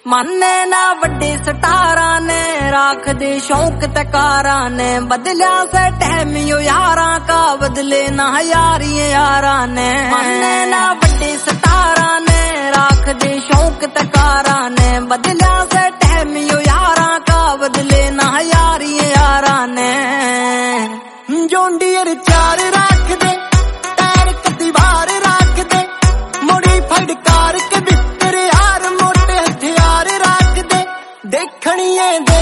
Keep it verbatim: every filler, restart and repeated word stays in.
माने ना वड्डे सटारा ने राख दे शौक ते कारा ने बदलिया से टाइम यो यारा का बदले ना यारी यारा ने माने ना वड्डे सटारा ने राख दे शौक ते कारा ने बदलिया से टाइम यो यारा का बदले ना यारी यारा ने जोंडियर चार राख दे टायर कती बार राख दे मुड़ी फड़कार के बिस्तर यार मोटे हथियार राख दे देखनिए दे